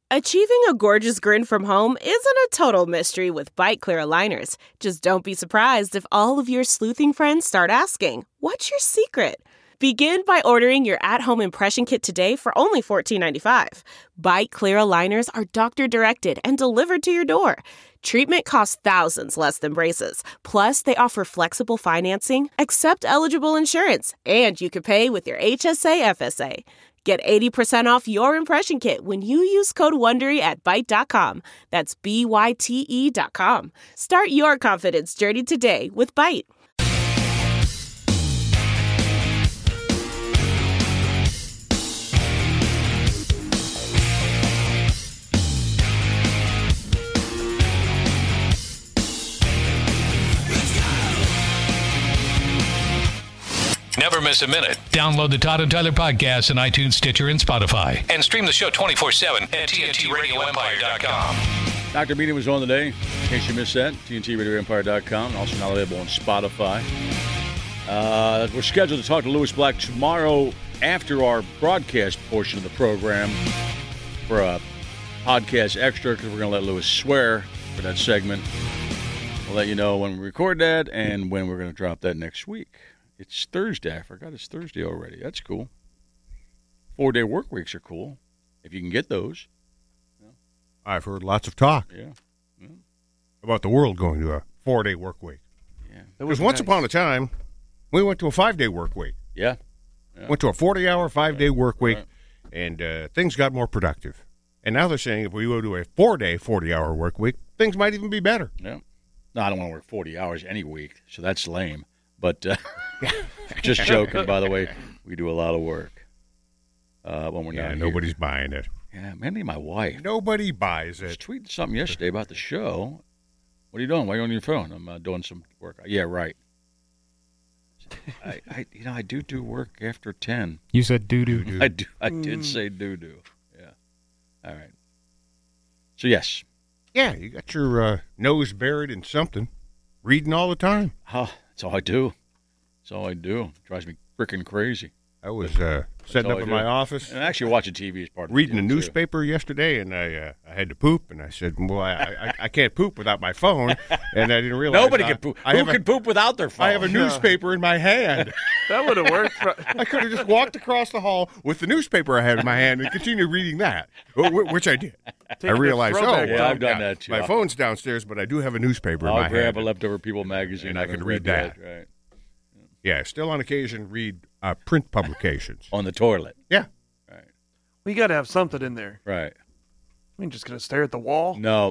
Achieving a gorgeous grin from home isn't a total mystery with Byte Clear aligners. Just don't be surprised if all of your sleuthing friends start asking, "What's your secret?" Begin by ordering your at-home impression kit today for only $14.95. Byte Clear aligners are doctor-directed and delivered to your door. Treatment costs thousands less than braces. Plus, they offer flexible financing, accept eligible insurance, and you can pay with your HSA FSA. Get 80% off your impression kit when you use code WONDERY at Byte.com. That's BYTE.com. Start your confidence journey today with Byte. Never miss a minute. Download the Todd and Tyler podcast on iTunes, Stitcher, and Spotify. And stream the show 24/7 at TNTRadioEmpire.com. Dr. Beatty was on today. In case you missed that, TNTRadioEmpire.com. Also now available on Spotify. We're scheduled to talk to Lewis Black tomorrow after our broadcast portion of the program for a podcast extra because we're going to let Lewis swear for that segment. We'll let you know when we record that and when we're going to drop that next week. It's Thursday. I forgot it's Thursday already. That's cool. 4-day work weeks are cool, if you can get those. Yeah. I've heard lots of talk about the world going to a 4-day work week. Yeah. Because once upon a time, we went to a 5-day work week. Yeah. Went to a 40-hour, 5-day work week, and things got more productive. And now they're saying if we go to a 4-day, 40-hour work week, things might even be better. Yeah. No, I don't want to work 40 hours any week, so that's lame. But just joking, by the way, we do a lot of work when we're not here. Nobody's buying it. Yeah, mainly my wife. Nobody buys I was it. tweeting something yesterday about the show. What are you doing? Why are you on your phone? I'm doing some work. Yeah, right. I do work after 10. You said doo-doo. I did say doo-doo. Yeah. All right. So, yes. Yeah, you got your nose buried in something, reading all the time. That's all I do. Drives me freaking crazy. I was setting up in my office. And actually watching TV is part of it. Reading a newspaper yesterday, and I had to poop, and I said, well, I can't poop without my phone, and I didn't realize. Nobody can poop. Who can poop without their phone? I have a newspaper in my hand. That would have worked. I could have just walked across the hall with the newspaper I had in my hand and continued reading that, which I did. I realized, I've done that too. My phone's downstairs, but I do have a newspaper in my hand. I'll grab a leftover People magazine. And I can read that. Right. Yeah, still on occasion read print publications. On the toilet. Yeah. Right. Well, you got to have something in there. Right. I mean, just going to stare at the wall? No.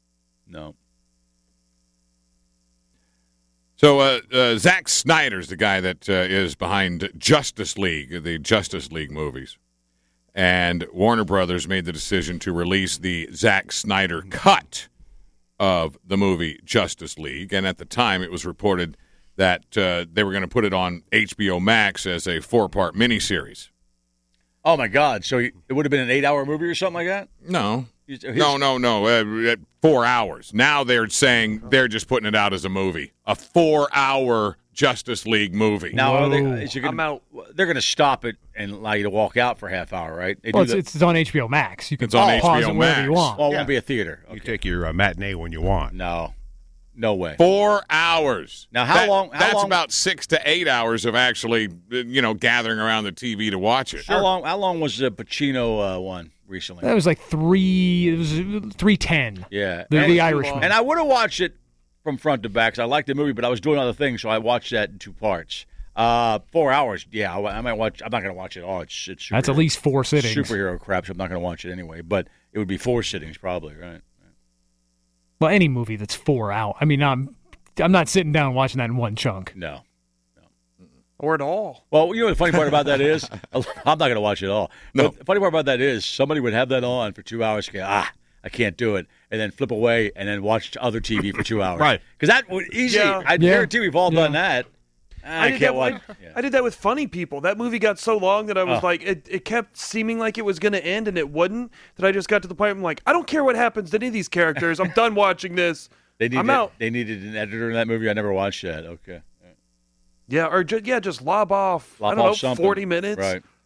So Zack Snyder's the guy that is behind Justice League, the Justice League movies. And Warner Brothers made the decision to release the Zack Snyder cut of the movie Justice League. And at the time, it was reported that they were going to put it on HBO Max as a 4-part miniseries. Oh, my God. So it would have been an 8-hour movie or something like that? No. 4 hours. Now they're saying they're just putting it out as a movie. A 4-hour Justice League movie. Now, they're going to stop it and allow you to walk out for a half hour, right? It's on HBO Max. You can it's on pause HBO it Max. wherever you want. Well, it won't be a theater. Okay. You take your matinee when you want. No way. 4 hours. Now, how long? That's about 6 to 8 hours of actually, gathering around the TV to watch it. Sure. How long was the Pacino one recently? That was like 3:10. Yeah. The Irishman. And I would have watched it from front to back because I liked the movie, but I was doing other things, so I watched that in 2 parts. 4 hours, yeah, I might watch. I'm not going to watch it all. It's that's at least 4 sittings. Superhero crap, so I'm not going to watch it anyway. But it would be 4 sittings probably, right? Well, any movie that's 4 hours. I mean, I'm not sitting down watching that in one chunk. No. Or at all. Well, you know what the funny part about that is? I'm not going to watch it all. No. But the funny part about that is somebody would have that on for 2 hours. Go, I can't do it. And then flip away and then watch other TV for 2 hours. Right. Because that would easy. Yeah. I guarantee we've all done that. I can't watch. I did that with Funny People. That movie got so long that I was like, it kept seeming like it was going to end and it wouldn't. That I just got to the point where I'm like, I don't care what happens to any of these characters. I'm done watching this. I'm out. They needed an editor in that movie. I never watched that. Okay. Yeah, or just lob off. I don't know, something. 40 minutes. Right.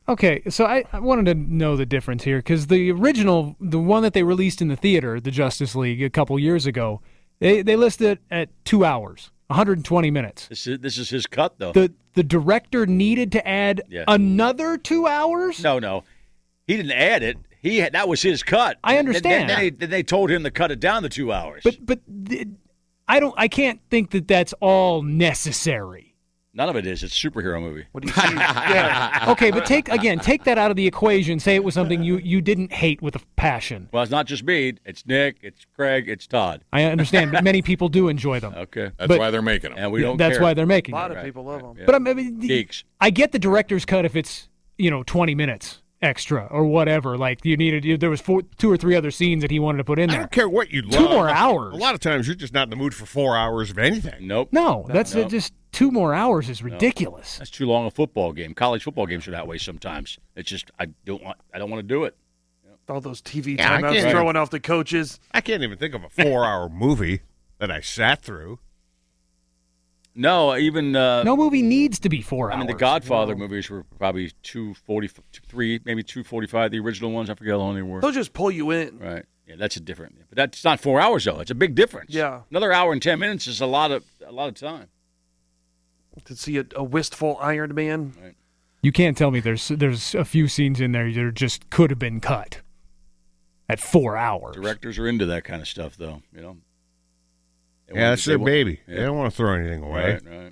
Okay, so I wanted to know the difference here, because the original, the one that they released in the theater, the Justice League, a couple years ago, they listed it at 2 hours, 120 minutes. This is his cut, though. The director needed to add another 2 hours? No. He didn't add it. That was his cut. I understand. Then they told him to cut it down to 2 hours. But I can't think that that's all necessary. None of it is. It's a superhero movie. What do you see? Yeah. Okay, but take that out of the equation. Say it was something you didn't hate with a passion. Well, it's not just me. It's Nick. It's Craig. It's Todd. I understand, but many people do enjoy them. Okay. That's why they're making them. And we don't That's care. why they're making A lot it. of people love them. Yeah. But I mean, Geeks. I get the director's cut if it's 20 minutes extra or whatever. Like there was 2 or 3 other scenes that he wanted to put in I there. don't care what you love. 2 more hours. A lot of times you're just not in the mood for 4 hours of anything. Nope. No, that's just 2 more hours is ridiculous. That's too long a football game. College football games are that way sometimes. It's just I don't want to do it. All those TV Yeah, I timeouts can't- throwing off the coaches. I can't even think of a 4-hour movie that I sat through. No, even No movie needs to be 4 hours. I mean, the Godfather movies were probably 2:43, maybe 2:45. The original ones, I forget how long they were. They'll just pull you in. Right. Yeah, that's a different. But that's not 4 hours though. It's a big difference. Yeah. Another hour and 10 minutes is a lot of time. To see a wistful Iron Man. Right. You can't tell me there's a few scenes in there that just could have been cut at 4 hours. Directors are into that kind of stuff, though. They Yeah, want- that's they their want- baby. Yeah. They don't want to throw anything away. Right.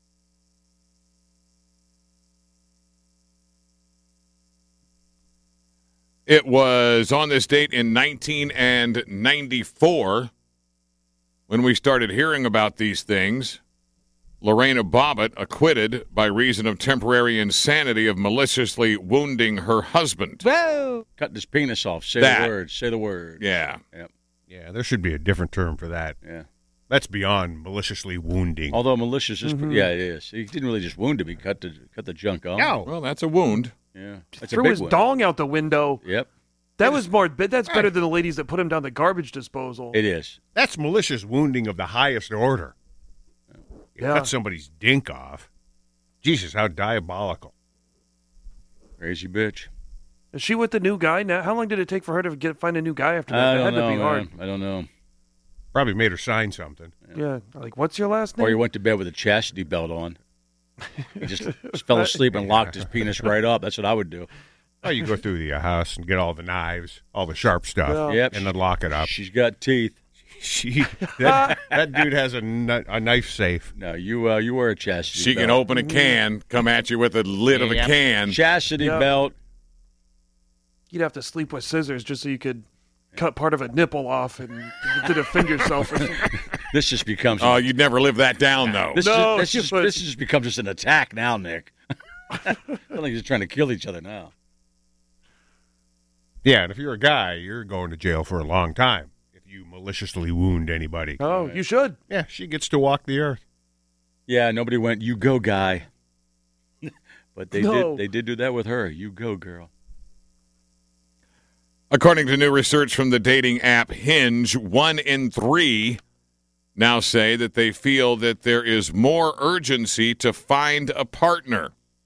It was on this date in 1994 when we started hearing about these things. Lorena Bobbitt acquitted by reason of temporary insanity of maliciously wounding her husband. Whoa! Cutting his penis off. Say That. the word. Say the word. Yeah. Yeah, there should be a different term for that. Yeah. That's beyond maliciously wounding. Although malicious is, yeah, it is. He didn't really just wound him. He cut the junk off. No. Well, that's a wound. Yeah. That's a Threw big his one. dong out the window. Yep. That's better than the ladies that put him down the garbage disposal. It is. That's malicious wounding of the highest order. You Yeah. cut somebody's dink off. Jesus, how diabolical. Crazy bitch. Is she with the new guy now? How long did it take for her to find a new guy after that? I That don't had know, to be hard. man. I don't know. Probably made her sign something. Yeah. Like, what's your last name? Or he went to bed with a chastity belt on. He just fell asleep and locked his penis right up. That's what I would do. Oh, you go through the house and get all the knives, all the sharp stuff, Yeah. Yep. and then lock it up. She's got teeth. That dude has a knife safe. No, you wear a chastity She belt. can open a can, come at you with the lid of a Yep. can. Chastity Yep. belt. You'd have to sleep with scissors just so you could cut part of a nipple off and did it finger yourself or something. This just becomes. Oh, you'd never live that down, though. This, No, this just becomes just an attack now, Nick. I think he's trying to kill each other now. Yeah, and if you're a guy, you're going to jail for a long time if you maliciously wound anybody. Oh, you should. Yeah, she gets to walk the earth. Yeah, nobody went, "You go, guy." But they No. did do that with her. You go, girl. According to new research from the dating app Hinge, 1 in 3 now say that they feel that there is more urgency to find a partner.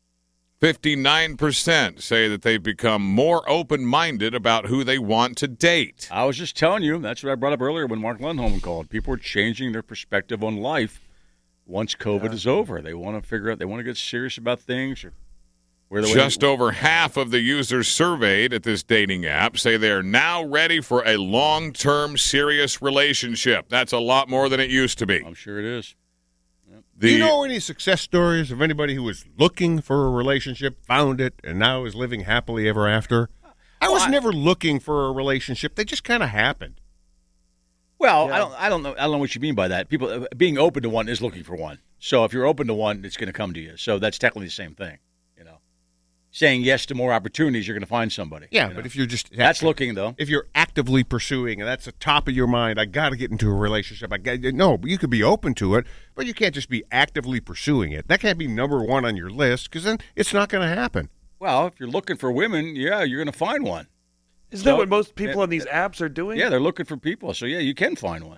59% say that they've become more open-minded about who they want to date. I was just telling you. That's what I brought up earlier when Mark Lundholm called. People are changing their perspective on life once COVID is over. They want to figure out. They want to get serious about things. Or where the Just over half of the users surveyed at this dating app say they're now ready for a long-term serious relationship. That's a lot more than it used to be. I'm sure it is. Do you know any success stories of anybody who was looking for a relationship, found it, and now is living happily ever after? I was never looking for a relationship. They just kind of happened. Well, Yeah. I don't know what you mean by that. People being open to one is looking for one. So if you're open to one, it's going to come to you. So that's technically the same thing. Saying yes to more opportunities, you're going to find somebody. Yeah, but if you're just that's looking though. if you're actively pursuing and that's the top of your mind, I got to get into a relationship. No, you could be open to it, but you can't just be actively pursuing it. That can't be number one on your list because then it's not going to happen. Well, if you're looking for women, yeah, you're going to find one. Isn't So- that what most people on these apps are doing? Yeah, they're looking for people. So yeah, you can find one.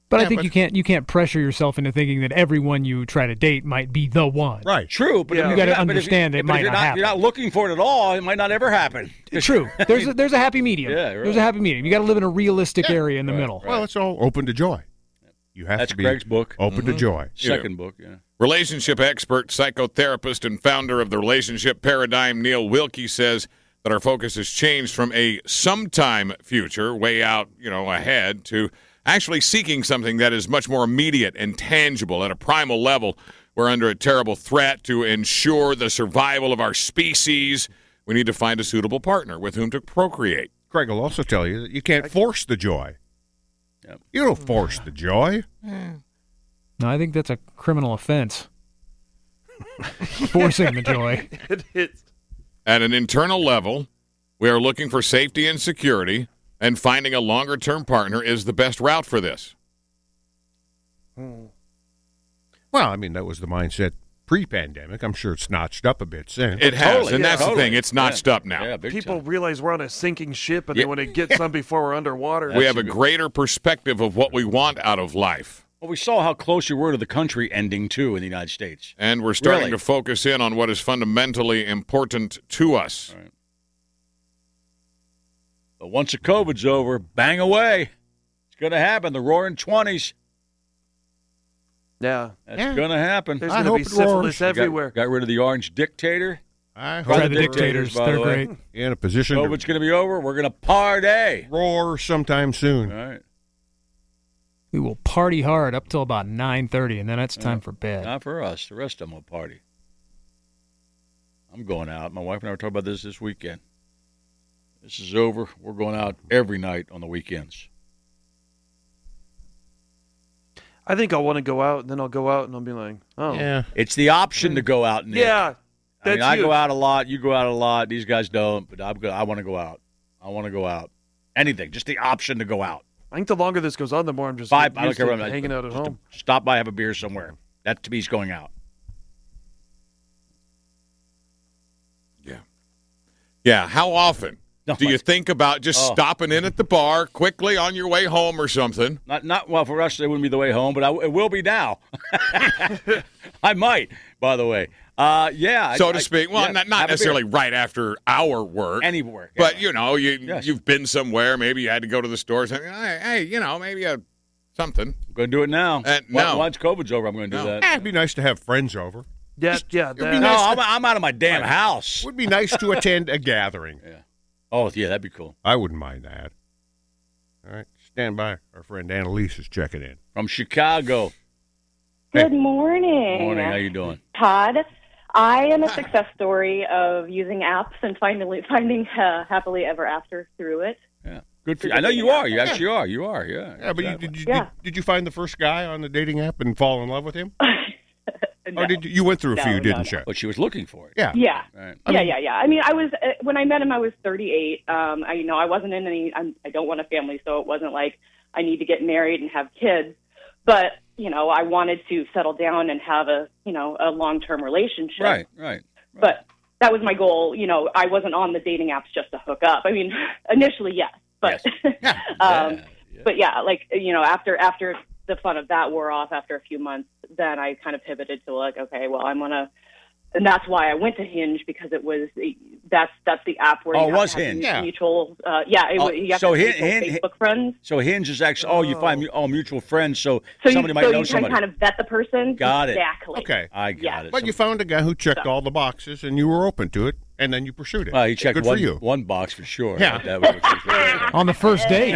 But I Yeah, think but- you can't pressure yourself into thinking that everyone you try to date might be the one. Right. True, but Yeah. if You gotta you're not- but if understand it but might if you're not happen. You're not looking for it at all. It might not ever happen. True. There's a happy medium. Yeah, right. There's a happy medium. You got to live in a realistic area in the middle. Well, it's all open to joy. You have That's to be Craig's book. open to joy. Second book, yeah. Relationship expert, psychotherapist, and founder of the Relationship Paradigm, Neil Wilkie, says that our focus has changed from a sometime future, way out, ahead, to actually seeking something that is much more immediate and tangible at a primal level. We're under a terrible threat to ensure the survival of our species. We need to find a suitable partner with whom to procreate. Craig will also tell you that you can't force the joy. Yep. You don't force the joy. No, I think that's a criminal offense. Forcing the joy. It is. At an internal level, we are looking for safety and security, and finding a longer-term partner is the best route for this. Well, I mean, that was the mindset pre-pandemic. I'm sure it's notched up a bit since. It has, Totally, and yeah, that's totally. the thing. It's notched up now. Yeah, big People time. realize we're on a sinking ship, and Yeah. they want to get some before we're underwater. We have a greater perspective of what we want out of life. Well, we saw how close you were to the country ending, too, in the United States. And we're starting Really? to focus in on what is fundamentally important to us. Right. But once the COVID's over, bang away. It's going to happen. The roaring 20s. Yeah. That's going to happen. There's I going to be hope it roars. syphilis everywhere. Got rid of the orange dictator. I Try hope the dictators. by They're the way. great. in a position COVID's to going to be over. We're going to party. roar sometime soon. All right. We will party hard up till about 9:30, and then it's time for bed. Not for us. The rest of them will party. I'm going out. My wife and I were talking about this weekend. This is over. We're going out every night on the weekends. I think I'll want to go out, and then I'll go out, and I'll be like, oh. Yeah. It's the option to go out, Nick. Yeah. I mean, That's I huge. go out a lot. You go out a lot. These guys don't, but I want to go out. I want to go out. Anything. Just the option to go out. I think the longer this goes on, the more I'm just I don't used care to what I'm hanging out at just home. to stop by, have a beer somewhere. That to me is going out. Yeah, how often No, do you think about just Oh. stopping in at the bar quickly on your way home or something? Not well for us. It wouldn't be the way home, but it will be now. I might, by the way. Yeah, So to speak. Well, yeah, not have a beer. necessarily right after our work. Any work, But, yeah. Yes. you've been somewhere. Maybe you had to go to the store. Something. Hey, maybe something. I'm going to do it now. No. Once COVID's over, I'm going to do No. that. It'd be nice to have friends over. Yeah, yeah. it'd be that- No, nice I'm out of my damn house. Would be nice to attend a gathering. Oh, yeah, that'd be cool. I wouldn't mind that. All right, stand by. Our friend Annalise is checking in. From Chicago. Good morning. Morning. How you doing? Todd. I am a success story of using apps and finding happily ever after through it. Yeah. Good for you. I know you are. You actually are. You are. Yeah. Yeah, but exactly. did you find the first guy on the dating app and fall in love with him? No. Or did you went through a few, No, didn't no. you? But she was looking for it. Yeah. Yeah. Right. Yeah. I mean, I was when I met him, I was 38. I wasn't in any. I don't want a family, so it wasn't like I need to get married and have kids. But I wanted to settle down and have a long-term relationship. Right. But that was my goal. I wasn't on the dating apps just to hook up. I mean, initially, yes, but Yeah. but yeah, after the fun of that wore off after a few months, then I kind of pivoted to okay, well, I'm gonna, and that's why I went to Hinge, because it was that's the app where Oh, you it have was to have Hinge. mutual, you have so to have Hin- mutual Facebook friends. So Hinge is actually, you find mutual friends, so So somebody you, might so know you somebody. can kind of vet the person. Got it. Exactly. Okay. I got Yeah. it. But you found a guy who checked all the boxes, and you were open to it, and then you pursued it. Well, he checked Good one, for you. one box for sure. Yeah. That was what she was On the first date.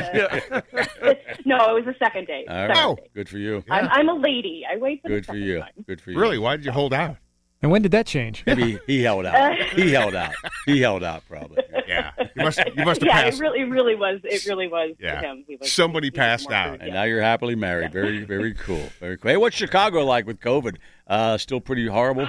No, it was the second date. All Second right. date. Good for you. I'm a lady. I wait for Good the for second you. time. Good for you. Really? Why did you hold out? And when did that change? Maybe he held out. He held out. He held out, probably. Yeah. You must have Yeah, passed. it really was. It really was Yeah. for him. He was, Somebody he was passed more out. And now you're happily married. Very, very cool. Very cool. Hey, what's Chicago like with COVID? Still pretty horrible?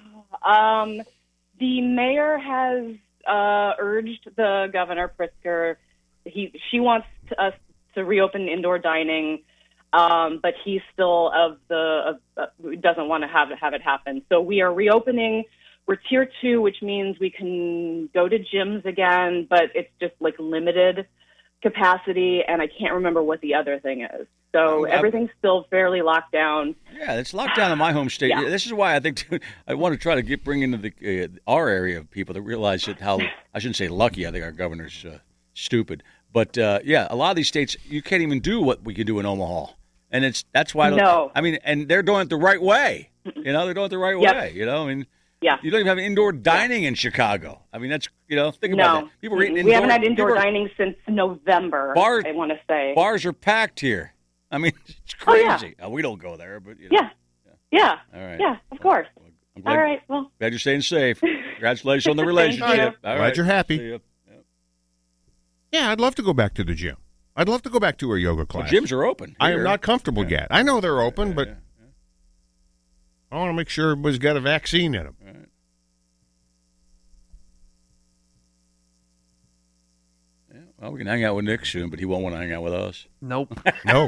The mayor has urged the governor Pritzker. She wants us to reopen indoor dining, but he still doesn't want to have it happen. So we are reopening. We're tier 2, which means we can go to gyms again, but it's just like limited capacity, and I can't remember what the other thing is. So everything's still fairly locked down. Yeah, it's locked down in my home state. Yeah. This is why I think I want to try to bring into our area of people that realize that how I shouldn't say lucky. I think our governor's stupid, but yeah, a lot of these states you can't even do what we can do in Omaha, and that's why. I mean, and they're doing it the right way. You know, they're doing it the right way. You know, I mean. Yeah. You don't even have indoor dining in Chicago. I mean, that's, think about that. People are eating indoor. We haven't had indoor dining since November, I want to say. Bars are packed here. I mean, it's crazy. We don't go there, but, Yeah. All right. Yeah, of course. All right. Well, glad you're staying safe. Congratulations on the relationship. All right. Glad you're happy. Yeah, I'd love to go back to the gym. I'd love to go back to a yoga class. Well, gyms are open. I am not comfortable yet. I know they're open, but I want to make sure everybody's got a vaccine in them. Right. Yeah, well, we can hang out with Nick soon, but he won't want to hang out with us. Nope. No.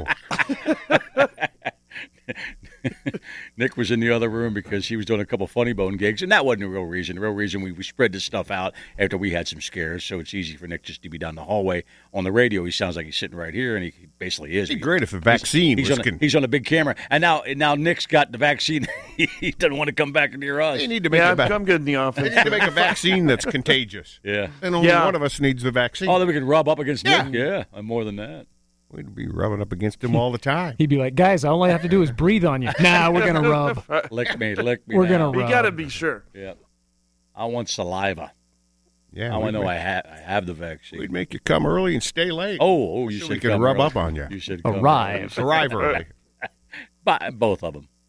Nick was in the other room because he was doing a couple Funny Bone gigs, and that wasn't the real reason. The real reason we spread this stuff out after we had some scares, so it's easy for Nick just to be down the hallway. On the radio, he sounds like he's sitting right here, and he basically is. It'd be great if a vaccine he's on a big camera, and now Nick's got the vaccine. He doesn't want to come back and hear us. They need to make I'm good in the office. They need to make a vaccine that's contagious. Yeah. And only one of us needs the vaccine. Oh, then we can rub up against Nick. Yeah, and more than that. We'd be rubbing up against him all the time. He'd be like, guys, all I have to do is breathe on you. Nah, we're going to rub. Lick me. We're going to rub. You got to be sure. Yeah. I want saliva. Yeah. I want to know I have the vaccine. We'd make you come early and stay late. Oh, you so should we could come rub early. up on you. You should arrive early. Both of them.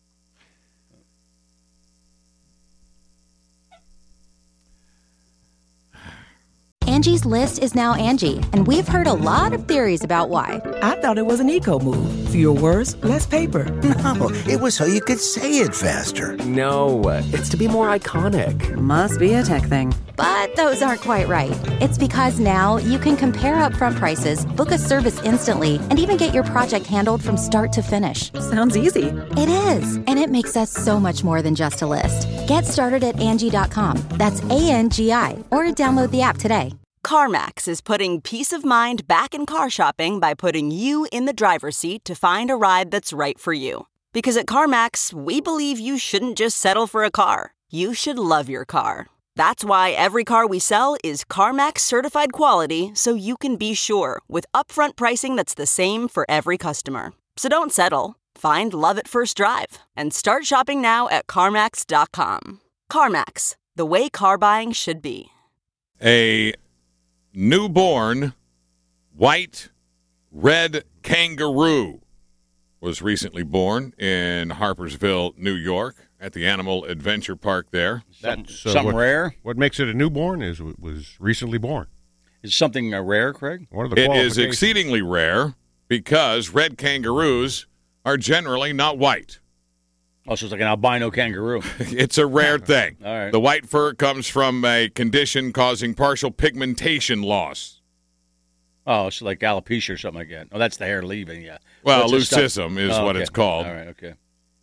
Angie's List is now Angie, and we've heard a lot of theories about why. I thought it was an eco move. Fewer words, less paper. No, it was so you could say it faster. No, it's to be more iconic. Must be a tech thing. But those aren't quite right. It's because now you can compare upfront prices, book a service instantly, and even get your project handled from start to finish. Sounds easy. It is, and it makes us so much more than just a list. Get started at Angie.com. That's ANGI, or download the app today. CarMax is putting peace of mind back in car shopping by putting you in the driver's seat to find a ride that's right for you. Because at CarMax, we believe you shouldn't just settle for a car. You should love your car. That's why every car we sell is CarMax certified quality, so you can be sure with upfront pricing that's the same for every customer. So don't settle. Find love at first drive and start shopping now at CarMax.com. CarMax, the way car buying should be. A newborn white red kangaroo was recently born in Harpersville, New York, at the Animal Adventure Park there. That's something rare? What makes it a newborn is it was recently born. Is something rare, Craig? What are the It is qualifications? exceedingly rare because red kangaroos are generally not white. Oh, so it's like an albino kangaroo. It's a rare thing. All right. The white fur comes from a condition causing partial pigmentation loss. Oh, so like alopecia or something like that. Oh, that's the hair leaving, yeah. Well, What's this leucism stuff? is Oh, what okay. it's called. All right, okay.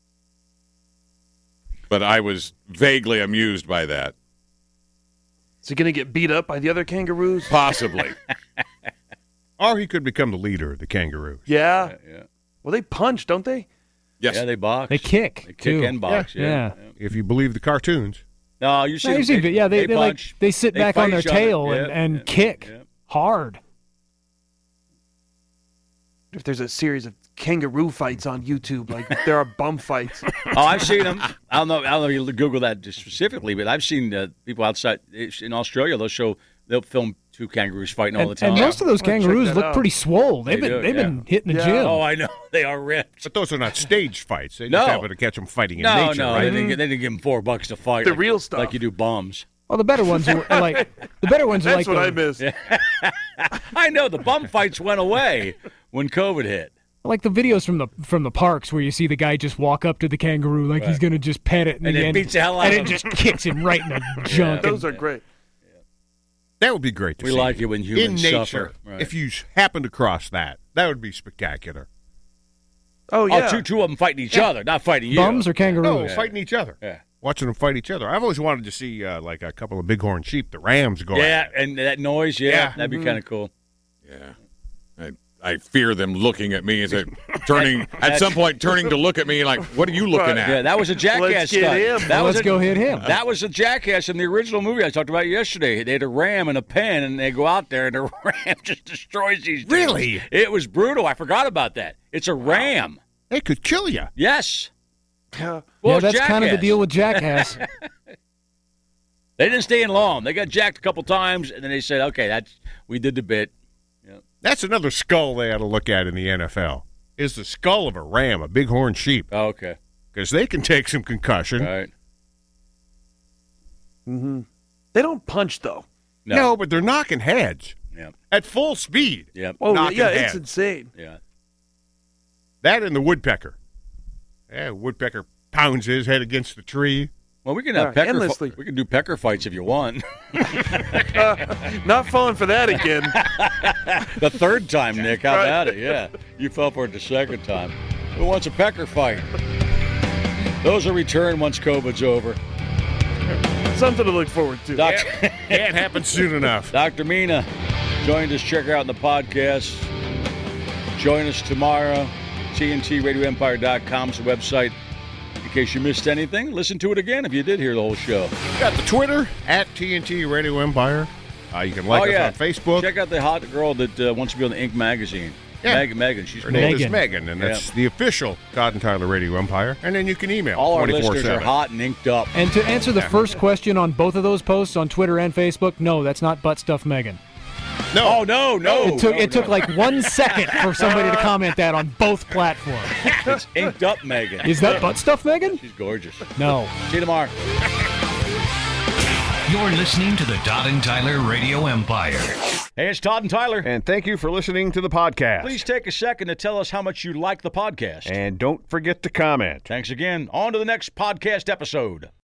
But I was vaguely amused by that. Is he going to get beat up by the other kangaroos? Possibly. Or he could become the leader of the kangaroos. Yeah. Yeah. Well, they punch, don't they? Yes. Yeah, they box. They kick, They kick too. and box, yeah. If you believe the cartoons. No, you see, No, you see, they punch. like they sit They back fight on their each other. tail Yeah, and yeah, kick yeah. hard. If there's a series of kangaroo fights on YouTube, like there are bum fights. Oh, I've seen them. I don't know if you Google that specifically, but I've seen people outside in Australia. They'll film two kangaroos fighting all the time. And most of those I'm gonna check kangaroos that look out. pretty swole. They've They been do, been hitting the Yeah. gym. Oh, I know. They are ripped. But those are not staged fights. They No. just happen to catch them fighting in No, nature, no, right? they didn't give them $4 to fight. The like, real stuff. like you do bums. Well, the better ones are like That's what I the, missed. I know the bum fights went away when COVID hit. like the videos from the parks where you see the guy just walk up to the kangaroo like he's gonna just pet it, And it then beats the hell out and of it him. just kicks him right in the junk. Those are great. That would be great to We see. like it when humans in nature, suffer. Right. if you happen to cross that would be spectacular. Oh, yeah. Oh, two of them fighting each other, not fighting you. Bums or kangaroos? No, fighting each other. Yeah. Watching them fight each other. I've always wanted to see like a couple of bighorn sheep, the rams, go Yeah, at it. and that noise, yeah. That'd be kind of cool. Yeah. I fear them looking at me as I turning to look at me like, what are you looking at? Yeah, that was a Jackass Let's get stunt. him. Let's go hit him. That was a Jackass in the original movie I talked about yesterday. They had a ram and a pen, and they go out there, and the ram just destroys these dudes. Really? It was brutal. I forgot about that. It's a ram. It could kill you. Yes. Yeah. Well, yeah, that's Jackass. kind of the deal with Jackass. They didn't stay in long. They got jacked a couple times, and then they said, okay, we did the bit. Yep. That's another skull they ought to look at in the NFL, is the skull of a ram, a bighorn sheep. Oh, okay. Because they can take some concussion. Right. Mm-hmm. They don't punch, though. No, but they're knocking heads. Yeah. At full speed. Yep. Oh, knocking yeah, heads. it's insane. Yeah. That and the woodpecker. Yeah, woodpecker pounds his head against the tree. Well, we can have endlessly. we can do pecker fights if you want. Not falling for that again. The third time, Nick. How about it? Yeah. You fell for it the second time. Who wants a pecker fight? Those will return once COVID's over. Something to look forward to. Can't happen soon enough. Dr. Mina joined us. Check her out in the podcast. Join us tomorrow. TNTRadioEmpire.com is the website. In case you missed anything, listen to it again if you did hear the whole show. Got the Twitter at TNT Radio Empire. You can like us on Facebook. Check out the hot girl that wants to be on the Inc. magazine. Yeah. Megan. She's Her name is Megan, and that's the official Todd and Tyler Radio Empire. And then you can email all our 24/7. listeners are hot and inked up. And to answer the first question on both of those posts on Twitter and Facebook, no, that's not Butt Stuff Megan. No. Oh, no. It took like 1 second for somebody to comment that on both platforms. It's inked up Megan. Is that Butt Stuff Megan? She's gorgeous. No. See you tomorrow. You're listening to the Todd and Tyler Radio Empire. Hey, it's Todd and Tyler. And thank you for listening to the podcast. Please take a second to tell us how much you like the podcast. And don't forget to comment. Thanks again. On to the next podcast episode.